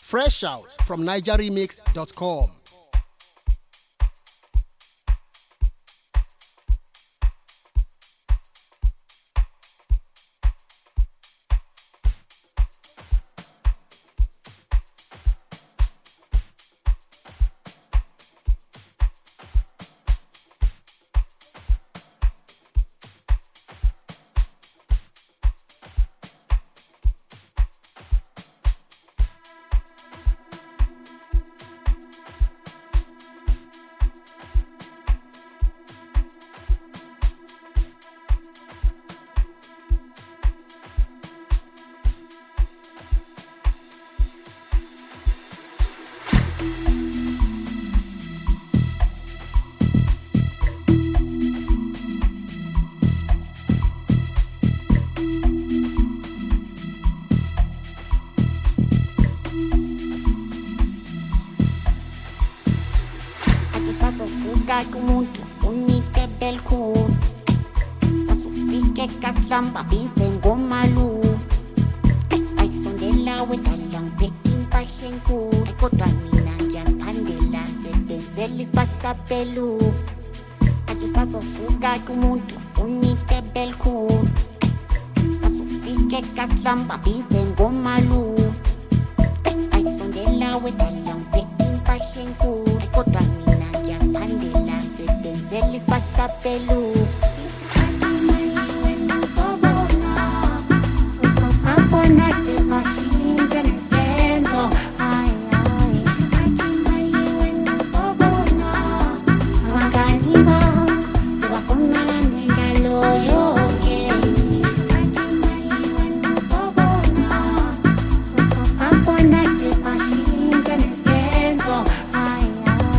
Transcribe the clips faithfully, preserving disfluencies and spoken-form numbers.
Fresh out from niger remix dot com. Sasofuka kumuntu unike belkhulu Sasufike kaslamba bize ngomalu Ayisondela wedala ngibheka impahla enkulu Kodwa mina ngiyaziphandela sebenzela isibasabelu Athi sasofuka kumuntu unike belkhulu Sasufike kaslamba bize ngomalu Ayisondela wedala ngibheka impahla enkulu Kodwa mina ngiyaziphandela sebenzela isibasabelu Sobona Sobona sebashinda nesenzo Ay ay Sobona Abangani bakho sebafuna ngalo yonke Sobona Sobona sebashinda nesenzo Ay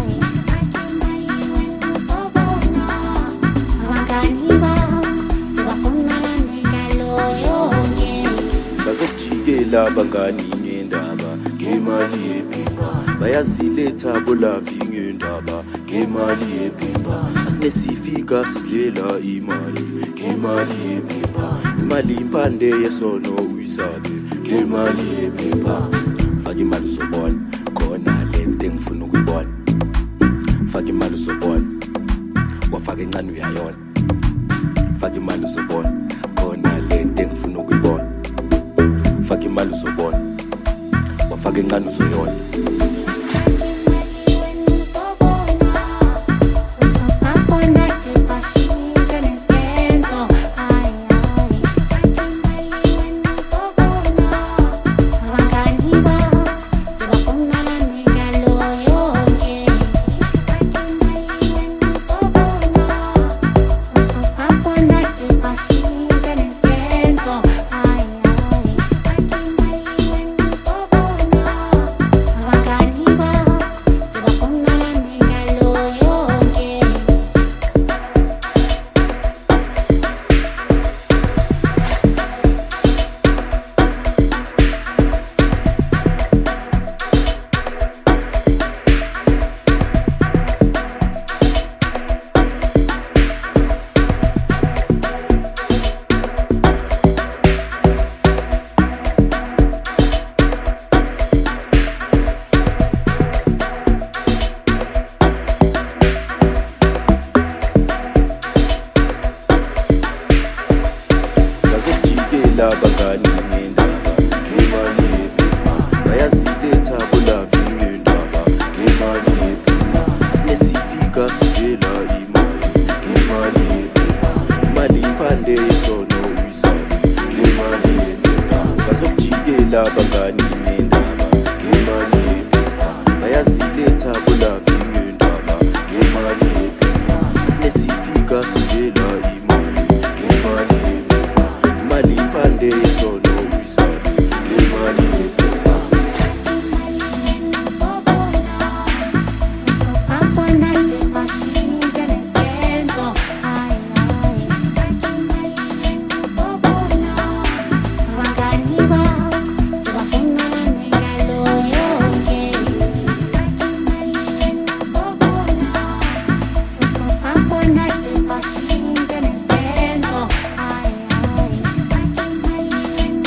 Labangani ngendaba ngemali yephepha bayaziletha bolavi ngendaba ngemali yephepha asinesifika sizilela imali ngemali yephepha imali impande yesono uyisabe ngemali yephepha faka imali uzobona khona lento engifuna ukuyibona faka imali uzobona wafaka encane uyayona faka imali uzobona khona lento engifuna ukuyibona faka imali uzobona wafaka encane uzoyona Labangani ngendaba ngemali yephepha bayaziletha bolavi ngendaba ngemali yephepha asinesifika sizilela imali ngemali yephepha imali impande yesono uyisabe ngemali yephepha bazokujikela abangani ngendaba ngemali yephepha bayaziletha bolavi ngendaba ngemali yephepha asinesifika sizilela imali ngemali yephepha imali impande yesono uyisabe ngemali yephepha Sobona sebashinda nesenzo Ay ay Sobona Abangani bakho sebafuna ngalo yonke Sobona Sobona sebashinda nesenzo Ay ay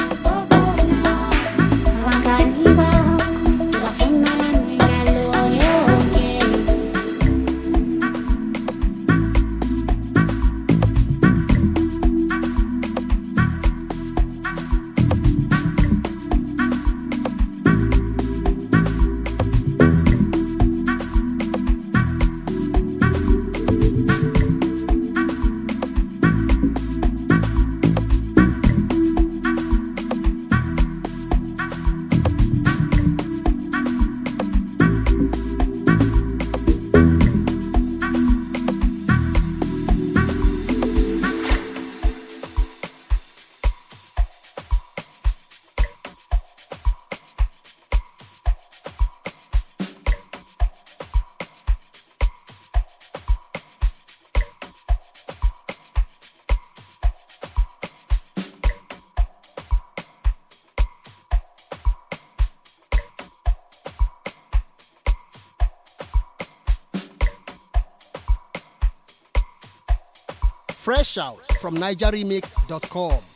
Fresh out from niger remix dot com.